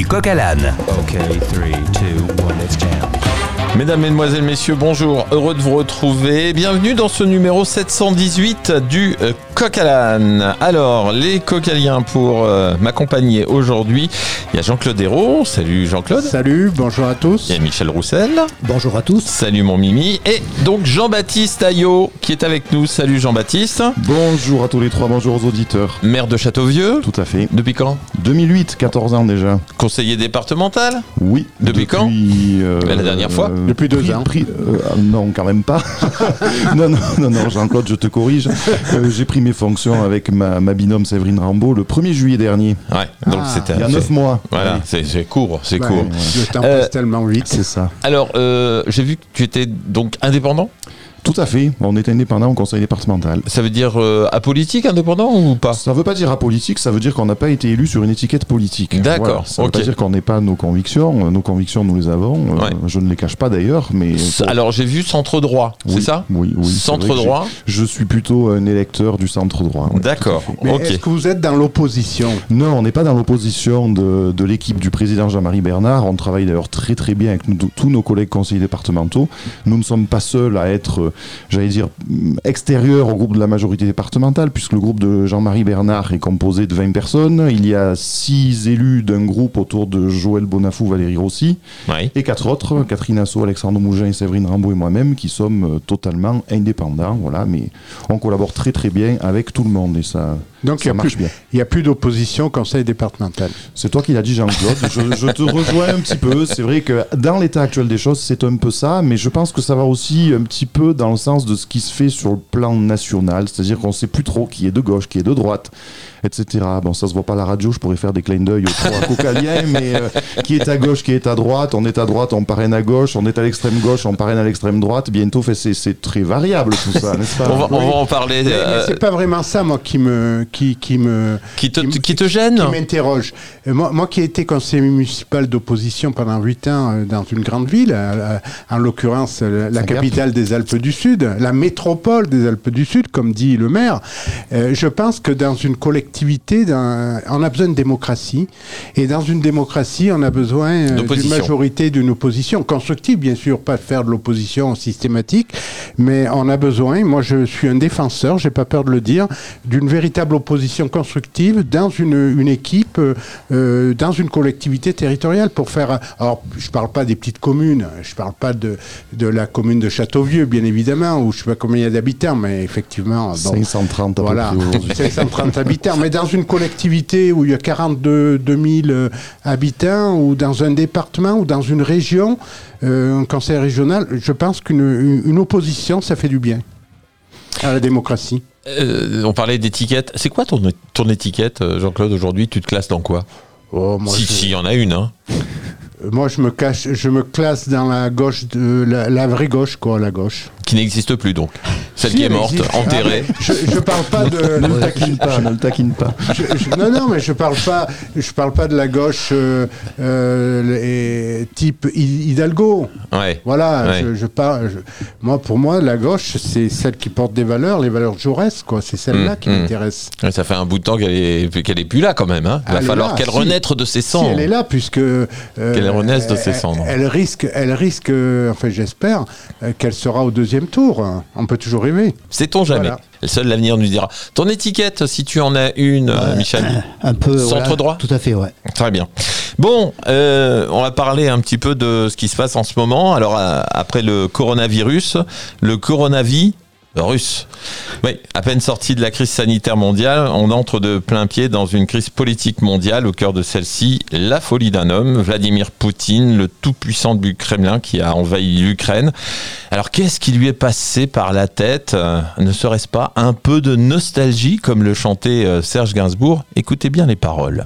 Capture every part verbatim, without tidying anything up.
du Coq à l'âne. Ok, three, two, one, let's jam. Mesdames, Mesdemoiselles, Messieurs, bonjour, heureux de vous retrouver. Bienvenue dans ce numéro sept cent dix-huit du euh, Coq à l'âne. Alors, les cocaliens pour euh, m'accompagner aujourd'hui, il y a Jean-Claude Hérault. Salut Jean-Claude. Salut, bonjour à tous. Il y a Michel Roussel. Bonjour à tous. Salut mon Mimi. Et donc Jean-Baptiste Ayot qui est avec nous. Salut Jean-Baptiste. Bonjour à tous les trois, bonjour aux auditeurs. Maire de Châteauvieux. Tout à fait. Depuis quand ? deux mille huit, quatorze ans déjà. Conseiller départemental. Oui. Depuis, depuis quand euh, La dernière fois euh, Depuis deux prix, ans. Prix, euh, non, quand même pas. non, non, non, non, Jean-Claude, je te corrige. Euh, j'ai pris mes fonctions avec ma, ma binôme Séverine Rambaud le premier juillet dernier. Ouais, donc Ah, c'était... Il y a neuf mois. Voilà, Oui. c'est, c'est court, c'est Ouais, court. Le temps Euh, passe tellement vite. C'est ça. Alors, euh, j'ai vu que tu étais donc indépendant. Tout à fait. On est indépendant au conseil départemental. Ça veut dire euh, apolitique, indépendant ou pas ? Ça ne veut pas dire apolitique, ça veut dire qu'on n'a pas été élu sur une étiquette politique. D'accord, Voilà. Ça ne ok. veut pas dire qu'on n'est pas nos convictions. Nos convictions, nous les avons. Euh, Ouais. Je ne les cache pas d'ailleurs, mais... Alors, j'ai vu centre droit, Oui, c'est ça ? Oui, oui. c'est Centre vrai que droit. j'ai- Je suis plutôt un électeur du centre droit. oui, D'accord, tout à fait. Mais ok. est-ce que vous êtes dans l'opposition ? Non, on n'est pas dans l'opposition de, de l'équipe du président Jean-Marie Bernard. On travaille d'ailleurs très très bien avec nous- tous nos collègues conseillers départementaux. Nous ne sommes pas seuls à être, euh, j'allais dire, extérieurs au groupe de la majorité départementale, puisque le groupe de Jean-Marie Bernard est composé de vingt personnes. Il y a six élus d'un groupe autour de Joël Bonafou, Valérie Rossi, Oui. et quatre autres, Catherine Assot, Alexandre Mougin, Séverine Rambaud et moi-même, qui sommes euh, totalement indépendants. Voilà, mais on collabore très très bien avec tout le monde et ça, Donc il ça n'y a, marche plus- bien. il y a plus d'opposition au conseil départemental. C'est toi qui l'as dit, Jean-Claude. je, je te rejoins un petit peu. C'est vrai que dans l'état actuel des choses, c'est un peu ça, mais je pense que ça va aussi un petit peu dans le sens de ce qui se fait sur le plan national, c'est-à-dire qu'on ne sait plus trop qui est de gauche, qui est de droite, et cetera. Bon, ça se voit pas à la radio, je pourrais faire des clins d'œil aux trois cocaliens, mais euh, qui est à gauche, qui est à droite, on est à droite, on parraine à gauche, on est à l'extrême gauche, on parraine à l'extrême droite. Bientôt, fait, c'est, c'est très variable tout ça, n'est-ce pas ? On va, on va en parler. Mais, euh, mais c'est pas vraiment ça, moi, qui me, qui, qui me, qui, te, qui me- qui te gêne ? qui m'interroge. Euh, Moi, moi qui ai été conseiller municipal d'opposition pendant huit ans euh, dans une grande ville, euh, en l'occurrence euh, la Saint-Gap. capitale des Alpes du Sud, la métropole des Alpes du Sud, comme dit le maire, euh, je pense que dans une collectivité, dans- on a besoin de démocratie. Et dans une démocratie, on a besoin euh, d'une D'opposition. majorité, d'une opposition constructive, bien sûr, pas de faire de l'opposition systématique, mais on a besoin, moi je suis un défenseur, j'ai pas peur de le dire, d'une véritable opposition constructive dans une, une équipe, euh, dans une collectivité territoriale pour faire... Alors, je parle pas des petites communes, je parle pas de, de la commune de Châteauvieux, bien évidemment, où je sais pas combien il y a d'habitants, mais effectivement... bon, cinq cent trente à voilà, peu près aujourd'hui. cinq cent trente habitants, mais dans une collectivité où il y a quarante-deux mille euh, habitants, ou dans un département, ou dans une région, euh, un conseil régional, je pense qu'une une, une opposition, ça fait du bien à la démocratie. Euh, On parlait d'étiquette. C'est quoi ton, ton étiquette, euh, Jean-Claude, aujourd'hui ? Tu te classes dans quoi ? Oh, moi, Si, je, s'il y en a une, hein. moi, je me cache, je me classe dans la gauche, de, la, la vraie gauche, quoi, la gauche. Qui n'existe plus donc. Celle Si, qui est elle morte, existe. enterrée. Ah, mais je, je parle pas de. Ne le taquine pas, ne le taquine pas. Je- je- non, non, mais je parle pas, je parle pas de la gauche euh, euh, et type Hi- Hidalgo. Ouais. Voilà, Ouais. je, je parle. je- moi, pour moi, la gauche, c'est celle qui porte des valeurs, les valeurs de Jaurès, quoi. C'est celle-là Mmh, qui mmh. m'intéresse. Ouais, ça fait un bout de temps qu'elle est, qu'elle est plus là quand même. Hein. Il va Elle est falloir là, qu'elle si. renaître de ses Si cendres. elle est là, puisque euh, Qu'elle renaisse de ses elle- cendres. Elle risque, elle risque, euh, enfin, j'espère euh, qu'elle sera au deuxième tour. On peut toujours rêver. Sait-on jamais. Voilà. Seul l'avenir nous dira. Ton étiquette, si tu en as une, euh, Michel. Un peu. Centre voilà, droit ? Tout à fait, ouais. Très bien. Bon, euh, on va parler un petit peu de ce qui se passe en ce moment. Alors, euh, après le coronavirus, le coronavirus russe. Oui, à peine sorti de la crise sanitaire mondiale, on entre de plein pied dans une crise politique mondiale. Au cœur de celle-ci, la folie d'un homme, Vladimir Poutine, le tout-puissant du Kremlin qui a envahi l'Ukraine. Alors, qu'est-ce qui lui est passé par la tête ? Euh, Ne serait-ce pas un peu de nostalgie, comme le chantait euh, Serge Gainsbourg ? Écoutez bien les paroles.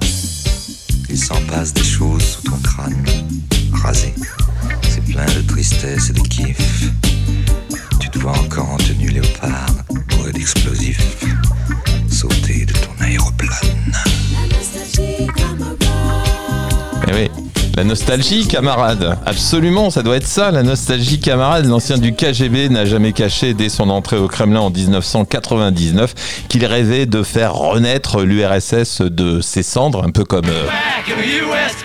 Il s'en passe des choses sous ton crâne, rasé. C'est plein de tristesse et de kiff. Tu te vois encore en tenue léopard, bourré d'explosifs, sauter de ton aéroplane. Eh oui, la nostalgie, camarade. Absolument, ça doit être ça, la nostalgie, camarade. L'ancien du K G B n'a jamais caché, dès son entrée au Kremlin en dix-neuf cent quatre-vingt-dix-neuf, qu'il rêvait de faire renaître l'U R S S de ses cendres, un peu comme... euh, Back in the U S, back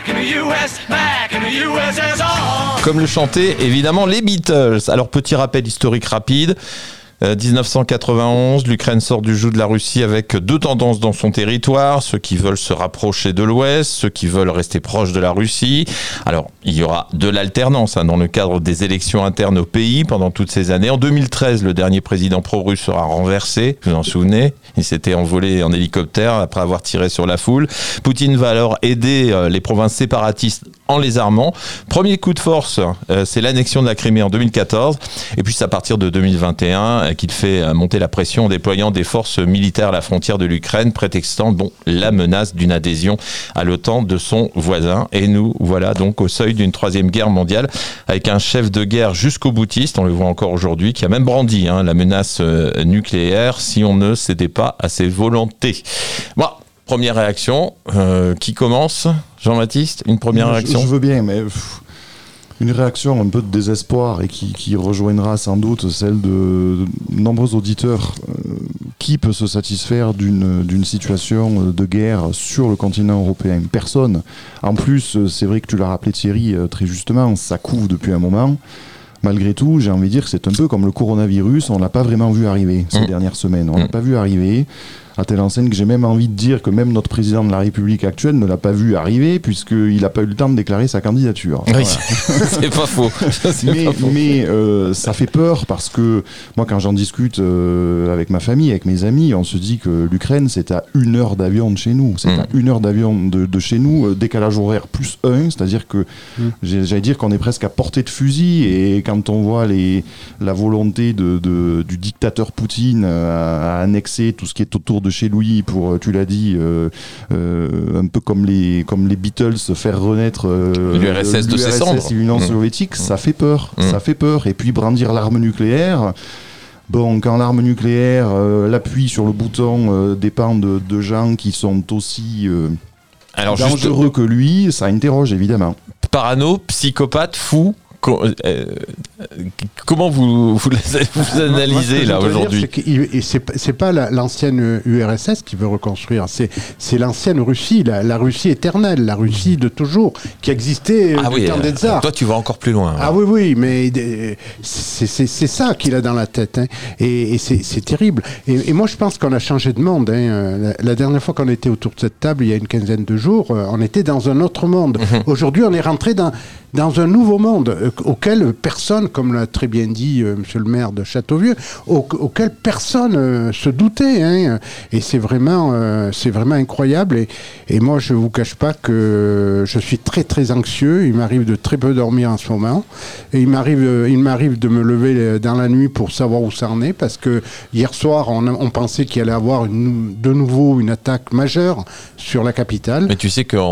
back in the U S, back in the U S S R. Comme le chantaient évidemment les Beatles. Alors petit rappel historique rapide. Euh, dix-neuf cent quatre-vingt-onze, l'Ukraine sort du joug de la Russie avec deux tendances dans son territoire, ceux qui veulent se rapprocher de l'Ouest, ceux qui veulent rester proches de la Russie. Alors, il y aura de l'alternance hein, dans le cadre des élections internes au pays pendant toutes ces années. En deux mille treize, le dernier président pro-russe sera renversé, vous vous en souvenez ? Il s'était envolé en hélicoptère après avoir tiré sur la foule. Poutine va alors aider euh, les provinces séparatistes en les armant. Premier coup de force, euh, c'est l'annexion de la Crimée en deux mille quatorze. Et puis c'est à partir de deux mille vingt et un euh, qu'il fait euh, monter la pression en déployant des forces militaires à la frontière de l'Ukraine, prétextant bon, la menace d'une adhésion à l'OTAN de son voisin. Et nous voilà donc au seuil d'une troisième guerre mondiale avec un chef de guerre jusqu'au boutiste, on le voit encore aujourd'hui, qui a même brandi hein, la menace euh, nucléaire si on ne cédait pas à ses volontés. Bon, première réaction, euh, qui commence ? Jean-Baptiste, une première je, réaction ? Je veux bien, mais pff, une réaction un peu de désespoir et qui, qui rejoindra sans doute celle de, de nombreux auditeurs. Euh, qui peut se satisfaire d'une, d'une situation de guerre sur le continent européen ? Personne. En plus, c'est vrai que tu l'as rappelé Thierry très justement, ça couve depuis un moment. Malgré tout, j'ai envie de dire que c'est un peu comme le coronavirus, on ne l'a pas vraiment vu arriver ces mmh. dernières semaines. On ne l'a pas vu arriver, à telle enseigne que j'ai même envie de dire que même notre président de la République actuelle ne l'a pas vu arriver, puisqu'il n'a pas eu le temps de déclarer sa candidature. Oui, voilà. c'est pas faux. C'est mais pas faux. mais euh, ça fait peur, parce que moi, quand j'en discute euh, avec ma famille, avec mes amis, on se dit que l'Ukraine, c'est à une heure d'avion de chez nous. C'est mmh. à une heure d'avion de, de chez nous, euh, décalage horaire plus un, c'est-à-dire que mmh. j'allais dire qu'on est presque à portée de fusil, et quand on voit les, la volonté de, de, du dictateur Poutine à, à annexer tout ce qui est autour de chez lui pour, tu l'as dit, euh, euh, un peu comme les, comme les Beatles, faire renaître euh, l'U R S S de ses cendres, l'Union mmh. soviétique, mmh. ça fait peur, mmh. ça fait peur. Et puis brandir l'arme nucléaire, bon, quand l'arme nucléaire, euh, l'appui sur le bouton euh, dépend de, de gens qui sont aussi euh, Alors dangereux juste... que lui, ça interroge évidemment. Parano, psychopathe, fou. Comment vous, vous, vous analysez là aujourd'hui ? C'est, c'est pas la, l'ancienne U R S S qui veut reconstruire, c'est, c'est l'ancienne Russie, la, la Russie éternelle, la Russie de toujours, qui existait ah du oui, temps des tsars. Toi tu vas encore plus loin. Ah ouais. oui, oui, mais c'est, c'est, c'est ça qu'il a dans la tête, hein. et, et c'est, c'est terrible. Et, et moi je pense qu'on a changé de monde. Hein. La, la dernière fois qu'on était autour de cette table, il y a une quinzaine de jours, on était dans un autre monde. Mm-hmm. Aujourd'hui on est rentré dans, dans un nouveau monde auquel personne, comme l'a très bien dit euh, monsieur le maire de Châteauvieux, au, auquel personne euh, se doutait. Hein, et c'est vraiment, euh, c'est vraiment incroyable. Et, et moi, je ne vous cache pas que je suis très, très anxieux. Il m'arrive de très peu dormir en ce moment. Et il m'arrive, euh, il m'arrive de me lever dans la nuit pour savoir où ça en est. Parce que hier soir, on, on pensait qu'il allait y avoir une, de nouveau une attaque majeure sur la capitale. Mais tu sais qu'on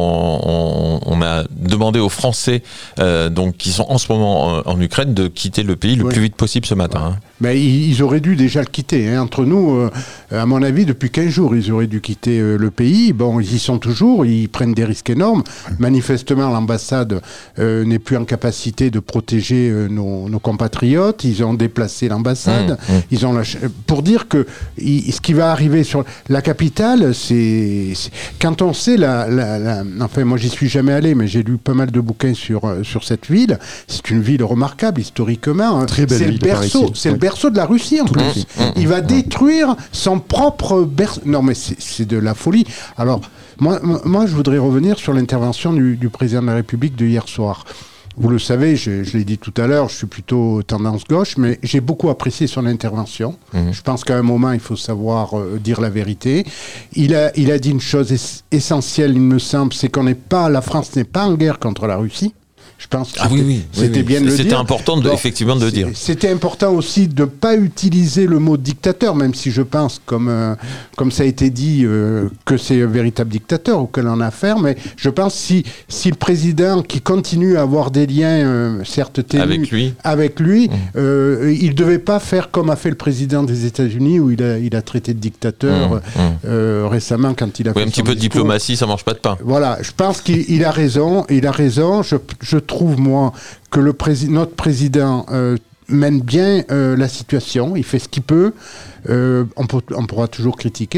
on, on a demandé aux Français euh, donc, qui sont en ce moment en, en Ukraine de quitter le pays le oui. plus vite possible ce matin. Ouais. Hein. Mais ils, ils auraient dû déjà le quitter. Hein. Entre nous, euh, à mon avis, depuis quinze jours, ils auraient dû quitter euh, le pays. Bon, ils y sont toujours, ils prennent des risques énormes. Manifestement, l'ambassade euh, n'est plus en capacité de protéger euh, nos, nos compatriotes. Ils ont déplacé l'ambassade. Mmh, mmh. Ils ont lâché... Pour dire que il, ce qui va arriver sur la capitale, c'est... c'est... Quand on sait la, la, la... Enfin, moi, j'y suis jamais allé, mais j'ai lu pas mal de bouquins sur, euh, sur cette ville. C'est une ville remarquable, historiquement. Très belle c'est ville, le berceau, c'est ouais. le berceau de la Russie en Tout plus. Mmh, mmh, Il va mmh. détruire son propre berceau. Non, mais c'est, c'est de la folie. Alors, moi, moi, je voudrais revenir sur l'intervention du, du président de la République de hier soir. Vous le savez, je, je l'ai dit tout à l'heure, je suis plutôt tendance gauche, mais j'ai beaucoup apprécié son intervention. Mmh. Je pense qu'à un moment, il faut savoir euh, dire la vérité. Il a, il a dit une chose es- essentielle, il me semble, c'est qu'on n'est pas, la France n'est pas en guerre contre la Russie. Je pense que ah c'était, oui, oui, c'était oui, bien oui. de le c'était dire. C'était important de, bon, effectivement de le dire. C'était important aussi de ne pas utiliser le mot dictateur, même si je pense, comme, euh, comme ça a été dit, euh, que c'est un véritable dictateur auquel on a affaire. Mais je pense que si, si le président, qui continue à avoir des liens, euh, certes ténus, avec lui, avec lui mmh. euh, il ne devait pas faire comme a fait le président des États-Unis, où il a, il a traité de dictateur mmh. euh, récemment quand il a oui, fait un petit peu de discours. Diplomatie, ça ne mange pas de pain. Voilà, je pense qu'il il a raison. Il a raison. Je, je trouve, moi, que le prési- notre président euh, mène bien euh, la situation. Il fait ce qu'il peut. Euh, on, peut, on pourra toujours critiquer, hein.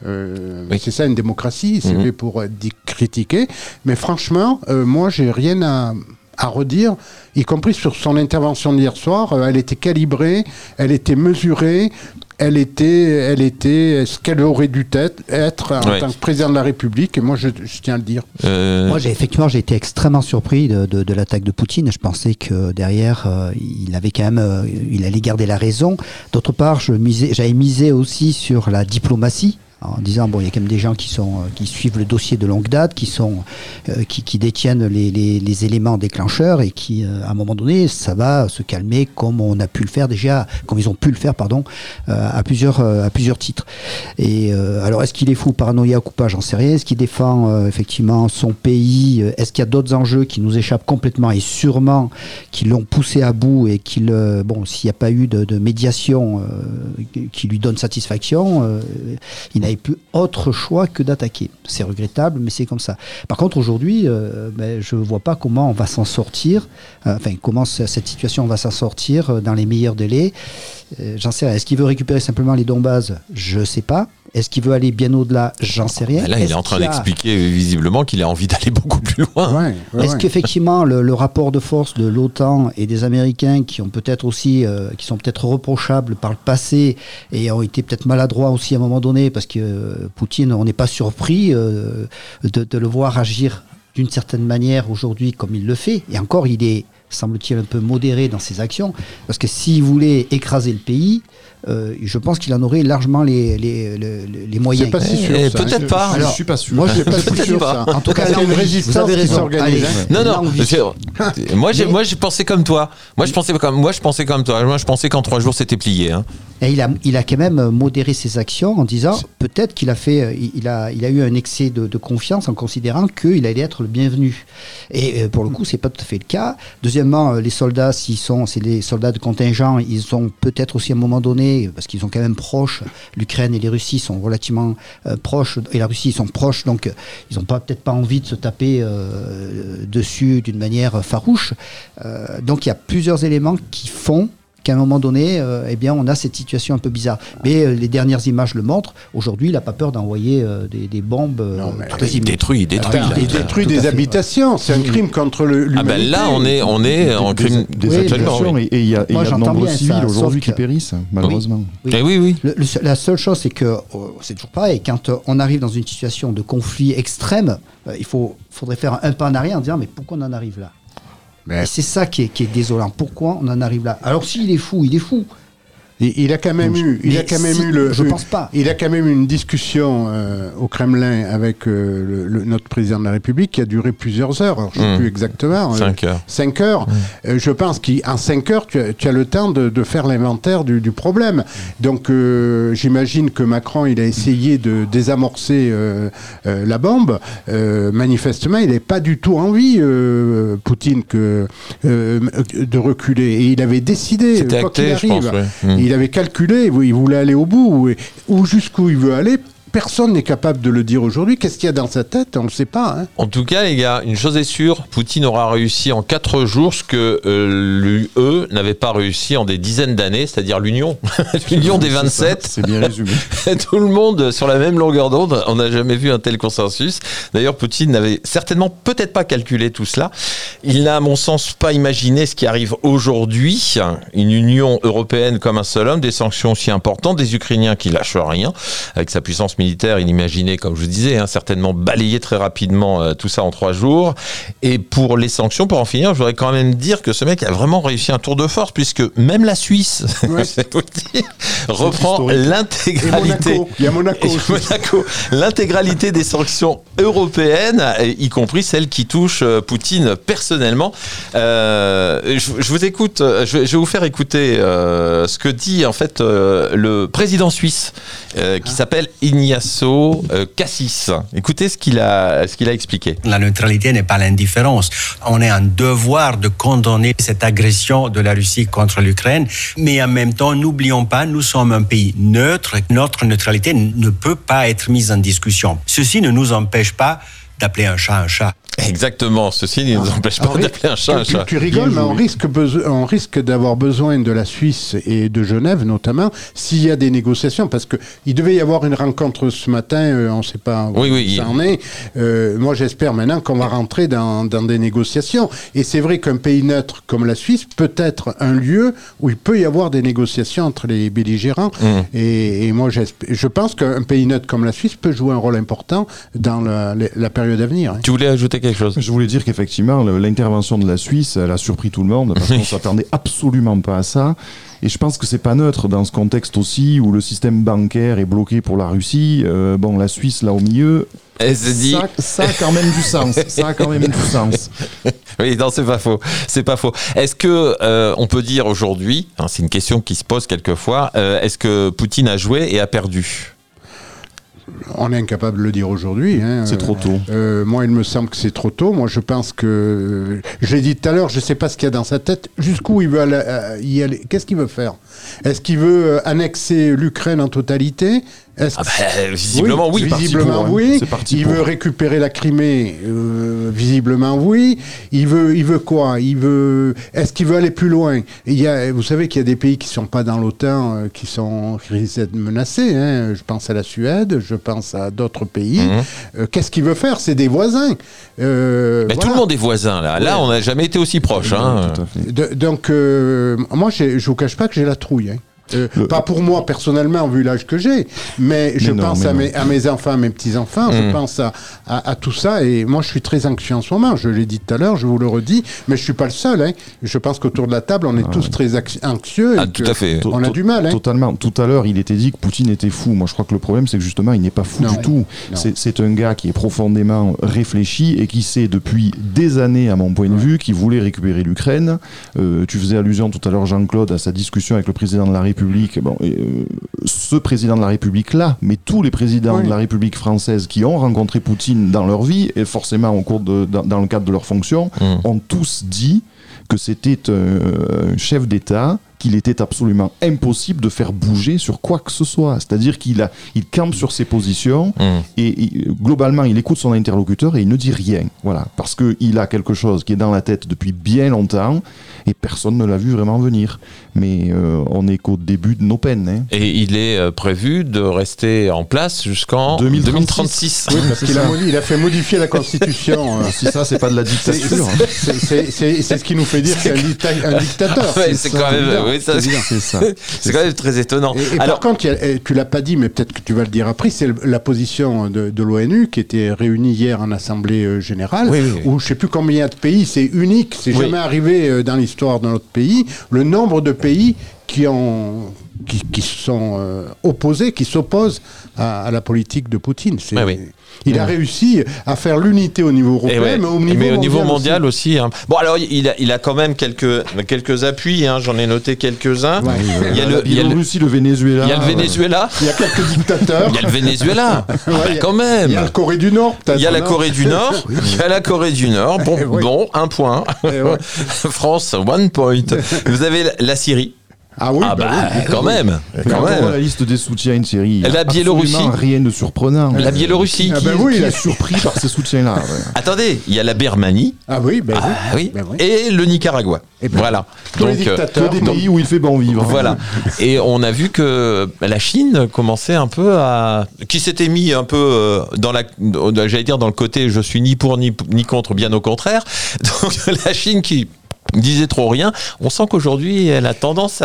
Euh, Oui. C'est ça une démocratie, c'est Mhm. fait pour être dit- critiqué. Mais franchement, euh, moi, j'ai rien à, à redire, y compris sur son intervention d'hier soir. Euh, elle était calibrée, elle était mesurée. Elle était, elle était ce qu'elle aurait dû être, être en Ouais. tant que président de la République. Et moi, je, je tiens à le dire. Euh, Moi, j'ai effectivement, j'ai été extrêmement surpris de, de, de l'attaque de Poutine. Je pensais que derrière, euh, il avait quand même, euh, il allait garder la raison. D'autre part, je misais, j'avais misé aussi sur la diplomatie, en disant bon, il y a quand même des gens qui sont, euh, qui suivent le dossier de longue date, qui sont, euh, qui, qui détiennent les, les, les éléments déclencheurs et qui, euh, à un moment donné, ça va se calmer comme on a pu le faire déjà, comme ils ont pu le faire, pardon, euh, à plusieurs, euh, à plusieurs titres. Et euh, alors, est-ce qu'il est fou, paranoïaque ou pas, j'en sais rien. Est-ce qu'il défend euh, effectivement son pays? Est-ce qu'il y a d'autres enjeux qui nous échappent complètement et sûrement qui l'ont poussé à bout et qu'il, euh, bon, s'il n'y a pas eu de, de médiation euh, qui lui donne satisfaction, euh, il n'avait plus autre choix que d'attaquer. C'est regrettable, mais c'est comme ça. Par contre, aujourd'hui, euh, ben, je ne vois pas comment on va s'en sortir, euh, enfin, comment c- cette situation va s'en sortir euh, dans les meilleurs délais. Euh, j'en sais rien. Est-ce qu'il veut récupérer simplement les Donbass? Je ne sais pas. Est-ce qu'il veut aller bien au-delà? J'en sais rien. Là, il Est-ce est en train qu'il y a- d'expliquer euh, visiblement qu'il a envie d'aller beaucoup plus loin. Ouais, ouais, Est-ce ouais. qu'effectivement le, le rapport de force de l'OTAN et des Américains qui ont peut-être aussi, euh, qui sont peut-être reprochables par le passé et ont été peut-être maladroits aussi à un moment donné, parce que euh, Poutine, on n'est pas surpris euh, de, de le voir agir d'une certaine manière aujourd'hui comme il le fait. Et encore, il est, semble-t-il, un peu modéré dans ses actions, parce que s'il voulait écraser le pays, euh, je pense qu'il en aurait largement les, les, les, les moyens. C'est pas si sûr. Eh, ça, peut-être hein. pas. Je Alors, suis pas sûr. Moi, je suis pas si Peut-être sûr. pas. Ça. En tout cas, Parce qu'il y a une l'envie. résistance Vous avez qui raison. s'organise. Allez. hein. Non, non, L'envie. c'est- moi, j'ai, moi, j'ai pensé comme toi. Moi, je pensais comme, moi, je pensais comme toi. Moi, je pensais qu'en trois jours, c'était plié. Hein. Et il a, il a quand même modéré ses actions en disant peut-être qu'il a fait, il, il a, il a eu un excès de, de confiance en considérant qu'il allait être le bienvenu. Et euh, pour le coup, c'est pas tout à fait le cas. Deuxièmement, euh, les soldats, s'ils sont, c'est les soldats de contingent, ils sont peut-être aussi à un moment donné, parce qu'ils sont quand même proches. L'Ukraine et les Russies sont relativement euh, proches, et la Russie ils sont proches, donc euh, ils n'ont pas peut-être pas envie de se taper euh, dessus d'une manière farouche. Euh, donc il y a plusieurs éléments qui font qu'à un moment donné, euh, eh bien, on a cette situation un peu bizarre. Mais euh, les dernières images le montrent. Aujourd'hui, il n'a pas peur d'envoyer euh, des, des bombes. Euh, Non, mais toutes les Il images. détruit, il détruit. Attends, là. il détruit Tout à des fait, habitations. C'est un crime contre le- Ah ben l'humanité. là, on est, on est en Des- crime. des Oui, Absolument, habitations, oui. et et il y a, et il y Moi, a de j'entends nombreux bien civils ça, aujourd'hui sauf qui que- périssent, malheureusement. Oui. Eh oui, oui. Le- le- la seule chose, c'est que euh, c'est toujours pareil. Quand euh, on arrive dans une situation de conflit extrême, euh, il faut, faudrait faire un pas en arrière en disant mais pourquoi on en arrive là? Mais Et c'est ça qui est, qui est désolant. Pourquoi on en arrive là? Alors s'il est fou, il est fou. il, il a quand même eu, il a Mais quand même si- eu le. je eu- pense pas. Il a quand même eu une discussion euh, au Kremlin avec euh, le, le- notre président de la République qui a duré plusieurs heures. Alors, je ne sais Mmh. plus exactement. euh, Cinq heures. Cinq heures. Euh, je pense qu'en cinq heures, tu as, tu as le temps de, de faire l'inventaire du, du problème. Donc, euh, j'imagine que Macron, il a essayé de désamorcer euh, euh, la bombe. Euh, manifestement, il n'avait pas du tout envie, euh, Poutine, que, euh, de reculer. Et il avait décidé, C'était quoi qu'il acté, je arrive. pense. Ouais. Mm. Il avait calculé, il voulait aller au bout. Et- Ou jusqu'où il veut aller, personne n'est capable de le dire aujourd'hui. Qu'est-ce qu'il y a dans sa tête? On ne le sait pas. Hein. En tout cas, les gars, une chose est sûre, Poutine aura réussi en quatre jours ce que euh, l'U E n'avait pas réussi en des dizaines d'années, c'est-à-dire l'Union. L'Union des vingt-sept. C'est bien résumé. Tout le monde sur la même longueur d'onde. On n'a jamais vu un tel consensus. D'ailleurs, Poutine n'avait certainement peut-être pas calculé tout cela. Il n'a, à mon sens, pas imaginé ce qui arrive aujourd'hui. Une Union européenne comme un seul homme, des sanctions aussi importantes, des Ukrainiens qui lâchent rien. Avec sa puissance militaire, il imaginait, comme je vous disais, hein, certainement balayer très rapidement euh, tout ça en trois jours. Et pour les sanctions, pour en finir, je voudrais quand même dire que ce mec a vraiment réussi un tour de force, puisque même la Suisse, Ouais. je vais vous le dire, reprend Et l'intégralité. Monaco. Il y a Monaco Et aussi. Monaco, l'intégralité des sanctions européennes, y compris celles qui touchent euh, Poutine personnellement. Euh, je, je vous écoute, je, vais- je vais vous faire écouter euh, ce que dit en fait euh, le président suisse euh, qui s'appelle Ignacio euh, Cassis. Écoutez ce qu'il a, ce qu'il a expliqué. La neutralité n'est pas l'indifférence. On est en devoir de condamner cette agression de la Russie contre l'Ukraine, mais en même temps, n'oublions pas, nous sommes un pays neutre. Notre neutralité ne peut pas être mise en discussion. Ceci ne nous empêche pas d'appeler un chat un chat. Exactement, ceci ne nous Ah, empêche pas alors, d'appeler un chat un tu, chat. tu rigoles, mais on risque, beso- on risque d'avoir besoin de la Suisse et de Genève notamment s'il y a des négociations, parce qu'il devait y avoir une rencontre ce matin, euh, on ne sait pas où Oui, oui. ça en est. Euh, moi j'espère maintenant qu'on va rentrer dans, dans des négociations. Et c'est vrai qu'un pays neutre comme la Suisse peut être un lieu où il peut y avoir des négociations entre les belligérants. Mmh. Et, et moi j'esp- je pense qu'un pays neutre comme la Suisse peut jouer un rôle important dans la, la- la période à venir. hein. Tu voulais ajouter quelque chose? Je voulais dire qu'effectivement, le- l'intervention de la Suisse, elle a surpris tout le monde parce qu'on s'attendait absolument pas à ça. Et je pense que c'est pas neutre dans ce contexte aussi où le système bancaire est bloqué pour la Russie. Euh, bon, la Suisse là au milieu, Elle se dit. ça, ça a quand même du sens. Ça a quand même du sens. Oui, non, c'est pas faux. C'est pas faux. Est-ce que euh, on peut dire aujourd'hui, hein, c'est une question qui se pose quelquefois, euh, est-ce que Poutine a joué et a perdu? On est incapable de le dire aujourd'hui. hein. C'est trop tôt. Euh, moi, il me semble que c'est trop tôt. Moi, je pense que... euh, je l'ai dit tout à l'heure, je ne sais pas ce qu'il y a dans sa tête. Jusqu'où il veut aller, euh, y aller. Qu'est-ce qu'il veut faire? Est-ce qu'il veut euh, annexer l'Ukraine en totalité? Est-ce Ah bah, visiblement oui. parti Visiblement pour, hein. oui. C'est parti Il pour. veut récupérer la Crimée. euh, visiblement oui. Il veut, il veut quoi? Il veut. Est-ce qu'il veut aller plus loin? Il y a, vous savez qu'il y a des pays qui sont pas dans l'OTAN, euh, qui sont qui risquent d'être menacés. Hein. Je pense à la Suède. Je pense à d'autres pays. Mhm. Euh, qu'est-ce qu'il veut faire? C'est des voisins. Euh, Mais voilà. tout le monde est voisin là. Là, Ouais. on n'a jamais été aussi proche. Hein. Tout à fait. De- donc, euh, moi, j'ai- je vous cache pas que j'ai la trouille. hein. Euh, Le- Pas pour moi personnellement, vu l'âge que j'ai, mais je non, pense mais à, non. mes, à mes enfants, à mes petits-enfants, Mm. je pense à, à, à tout ça, et moi je suis très anxieux en ce moment, je l'ai dit tout à l'heure, je vous le redis, mais je suis pas le seul. Hein. Je pense qu'autour de la table, on est tous très ax- anxieux. Ah, et tout que à fait. On a du mal. Hein. Totalement. Tout à l'heure, il était dit que Poutine était fou. Moi, je crois que le problème, c'est que justement, il n'est pas fou Non. du tout. Non. C'est, c'est un gars qui est profondément réfléchi et qui sait depuis des années, à mon point de vue, qu'il voulait récupérer l'Ukraine. Euh, tu faisais allusion tout à l'heure, Jean-Claude, à sa discussion avec le président de la République. Bon, et, euh, ce président de la République-là, mais tous les présidents Oui. de la République française qui ont rencontré Poutine dans leur vie, et forcément au cours de, dans, dans le cadre de leur fonction, Mm. ont tous dit que c'était un, un chef d'État qu'il était absolument impossible de faire bouger sur quoi que ce soit. C'est-à-dire qu'il a, il campe sur ses positions Mm. et, et, globalement, il écoute son interlocuteur et il ne dit rien. Voilà. Parce qu'il a quelque chose qui est dans la tête depuis bien longtemps et personne ne l'a vu vraiment venir. Mais euh, on est qu'au début de nos peines. Hein. Et il est euh, prévu de rester en place jusqu'en deux mille trente-six. deux mille trente-six. Oui, parce qu'il a, modi- il a fait modifier la Constitution. euh. Si ça, c'est pas de la C'est dictature. c'est- c'est- c'est- c'est ce qui nous fait dire que c'est un, dicta- un dictateur. Ouais, c'est ça, quand même, évident. oui, ça, C'est évident. C'est ça. c'est quand même très étonnant. Et, et Alors, par contre, il y a- eh, tu l'as pas dit, mais peut-être que tu vas le dire après, c'est le- la position de, de l'ONU qui était réunie hier en Assemblée euh, générale, Oui, oui, oui. où je sais plus combien de pays, c'est unique, c'est Oui. jamais arrivé euh, dans l'histoire de notre pays, le nombre de pays qui ont qui, qui sont euh, opposés, qui s'opposent à, à la politique de Poutine. C'est- Ouais, oui. Il a réussi à faire l'unité au niveau Et européen, ouais, mais au niveau mais au mondial, niveau aussi. mondial aussi. hein. Bon, alors il a, il a quand même quelques, quelques appuis, hein, j'en ai noté quelques-uns. Ouais. Il y a la le, il y a le, Biélorussie, le Venezuela. il y a le Venezuela, Il y a quelques dictateurs. il y a le Venezuela, Ah bah, il y a- quand même. Il y a la Corée du Nord, peut-être. Il y a la non Corée du Nord, il y a la Corée du Nord. Bon, Eh oui. bon, un point. Eh ouais. France, one point. Vous avez la- la Syrie. Ah oui, Ah bah, bah oui. quand même, Quand quand on voit même. la liste des soutiens une série, il y a La Biélorussie. absolument rien de surprenant. La Biélorussie. Ah Qui, bah oui, qui la- est surpris par ces soutiens-là. ouais. Attendez, il y a la Birmanie. Ah oui, ben Ah oui. Ben oui. Et le Nicaragua. Eh ben, Voilà. tous les Donc, euh, dictateurs. Que des donc, pays où il fait bon vivre. Voilà. Et on a vu que la Chine commençait un peu à, qui s'était mis un peu euh, dans la, j'allais dire dans le côté, je suis ni pour ni, ni contre, bien au contraire. Donc la Chine qui disait trop rien. On sent qu'aujourd'hui, elle a tendance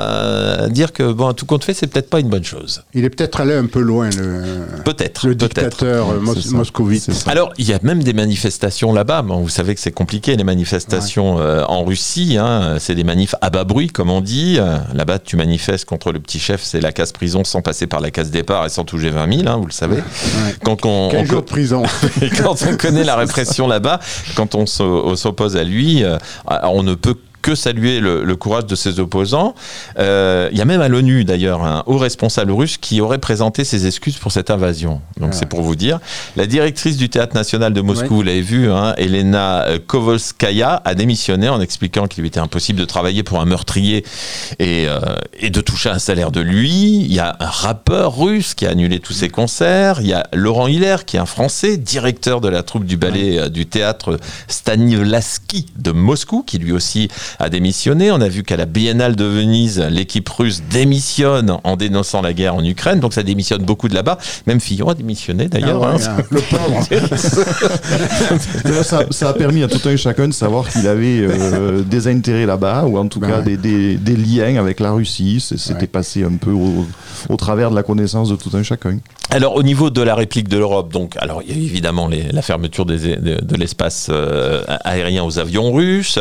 à dire que, bon, à tout compte fait, c'est peut-être pas une bonne chose. Il est peut-être allé un peu loin, le, Peut-être. le peut-être. dictateur euh, mos- C'est ça. moscovite. C'est ça. Alors, il y a même des manifestations là-bas. Bon, vous savez que c'est compliqué, les manifestations euh, en Russie. Hein. C'est des manifs à bas bruit, comme on dit. Euh, Là-bas, tu manifestes contre le petit chef, c'est la case prison sans passer par la case départ et sans toucher vingt mille, hein, vous le savez. Ouais. Quand on, quinze on- jours de prison. quand on connaît la répression là-bas, quand on s'o- on s'oppose à lui, euh, on ne peut que saluer le, le courage de ses opposants. Euh, il y a même à l'ONU d'ailleurs un haut responsable russe qui aurait présenté ses excuses pour cette invasion. Donc ah. c'est pour vous dire. La directrice du Théâtre national de Moscou, ouais. vous l'avez vu, hein, Elena Kovalskaya a démissionné en expliquant qu'il lui était impossible de travailler pour un meurtrier et, euh, et de toucher un salaire de lui. Il y a un rappeur russe qui a annulé tous ses concerts. Il y a Laurent Hiller qui est un Français, directeur de la troupe du ballet ouais. du théâtre Stanislavski de Moscou, qui lui aussi a démissionné. On a vu qu'à la Biennale de Venise, l'équipe russe démissionne en dénonçant la guerre en Ukraine, donc ça démissionne beaucoup de là-bas. Même Fillon a démissionné d'ailleurs. Ah ouais, hein. Le pauvre. ça, ça a permis à tout un chacun de savoir qu'il avait euh, des intérêts là-bas, ou en tout ben cas ouais. des, des, des liens avec la Russie. C'était ouais. passé un peu au, au travers de la connaissance de tout un chacun. Alors au niveau de la réplique de l'Europe, donc alors il y a évidemment les, la fermeture des, de, de l'espace euh, aérien aux avions russes,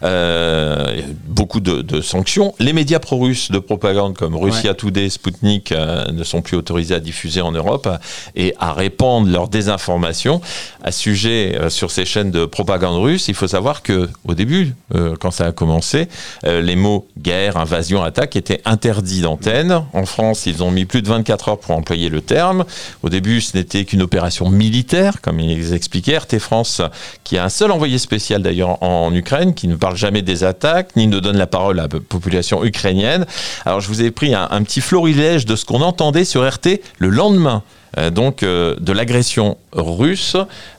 euh, beaucoup de, de sanctions. Les médias pro-russes de propagande comme Russia ouais. Today, Sputnik euh, ne sont plus autorisés à diffuser en Europe et à répandre leur désinformation à ce sujet euh, sur ces chaînes de propagande russe. Il faut savoir que au début, euh, quand ça a commencé, euh, les mots guerre, invasion, attaque étaient interdits d'antenne. En France, ils ont mis plus de vingt-quatre heures pour employer le terme. Au début, ce n'était qu'une opération militaire, comme ils expliquaient. R T France, qui a un seul envoyé spécial d'ailleurs en Ukraine, qui ne parle jamais des attaques, ni ne donne la parole à la population ukrainienne. Alors, je vous ai pris un, un petit florilège de ce qu'on entendait sur R T le lendemain. Euh, donc, euh, de l'agression russe.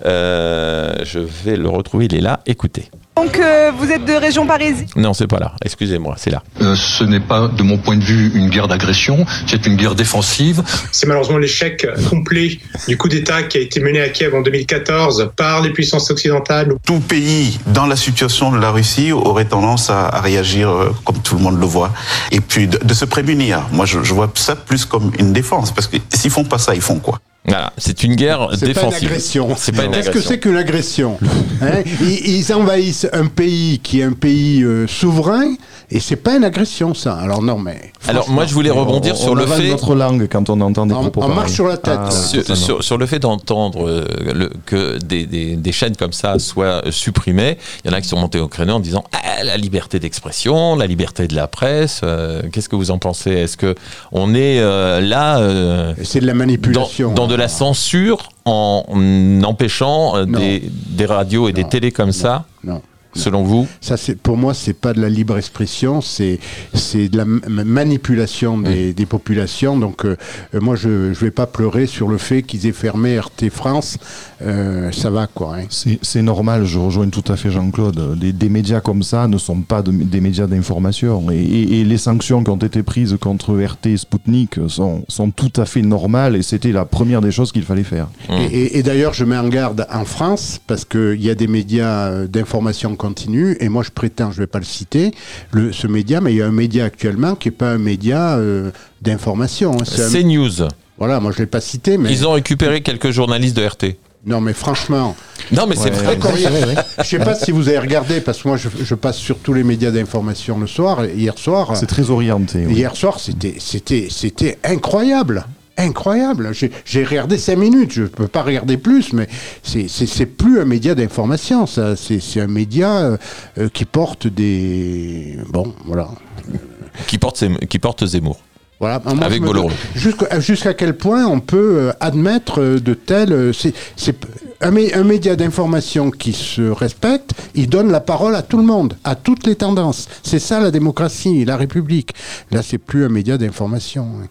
Euh, je vais le retrouver, il est là. Écoutez. Donc euh, vous êtes de région parisienne ? Non, c'est pas là. Excusez-moi, c'est là. Euh, ce n'est pas, de mon point de vue, une guerre d'agression. C'est une guerre défensive. C'est malheureusement l'échec complet du coup d'État qui a été mené à Kiev en deux mille quatorze par les puissances occidentales. Tout pays dans la situation de la Russie aurait tendance à, à réagir euh, comme tout le monde le voit. Et puis de, de se prémunir. Moi, je, je vois ça plus comme une défense. Parce que s'ils font pas ça, ils font quoi ? Voilà, c'est une guerre c'est défensive. Pas une agression. C'est pas une Qu'est-ce agression. que c'est qu'une agression hein ils, ils envahissent un pays qui est un pays euh, souverain et c'est pas une agression ça. Alors non mais. Alors moi je voulais rebondir on, sur on le fait. notre langue quand on entend des on, propos on marche sur la tête. Ah, sur, sur, sur le fait d'entendre euh, le, que des, des, des chaînes comme ça soient supprimées, il y en a qui sont montés au créneau en disant ah, la liberté d'expression, la liberté de la presse. Euh, qu'est-ce que vous en pensez ? Est-ce que on est euh, là euh, C'est de la manipulation. Dans, dans de la censure en empêchant des, des radios et non, des télés comme non, ça non. Selon vous ? Ça, c'est, pour moi, c'est pas de la libre expression, c'est, c'est de la m- manipulation des, mmh. des populations. Donc, euh, moi, je ne vais pas pleurer sur le fait qu'ils aient fermé R T France. Euh, ça va, quoi. Hein. C'est, c'est normal, je rejoins tout à fait Jean-Claude. Des, des médias comme ça ne sont pas de, des médias d'information. Et, et, et les sanctions qui ont été prises contre R T et Sputnik sont, sont tout à fait normales. Et c'était la première des choses qu'il fallait faire. Mmh. Et, et, et d'ailleurs, je mets en garde en France, parce qu'il y a des médias d'information continue, et moi je prétends, je ne vais pas le citer, le, ce média, mais il y a un média actuellement qui n'est pas un média euh, d'information. Hein, c'est un... News. Voilà, moi je ne l'ai pas cité, mais... Ils ont récupéré quelques journalistes de R T. Non mais franchement... Non mais c'est ouais, vrai. Ouais, ouais. Je ne sais pas si vous avez regardé, parce que moi je, je passe sur tous les médias d'information le soir, hier soir... C'est très orienté. Oui. Hier soir, c'était, c'était, c'était incroyable. Incroyable. J'ai, j'ai regardé cinq minutes, je ne peux pas regarder plus, mais c'est, c'est, c'est plus un média d'information, ça. C'est, c'est un média euh, qui porte des... Bon, voilà. Qui porte, qui porte Zemmour. Voilà. Moi, avec Bolloré. Jusqu'à, jusqu'à quel point on peut euh, admettre de tels... C'est, c'est un, un média d'information qui se respecte, il donne la parole à tout le monde, à toutes les tendances. C'est ça la démocratie, la République. Là, c'est plus un média d'information.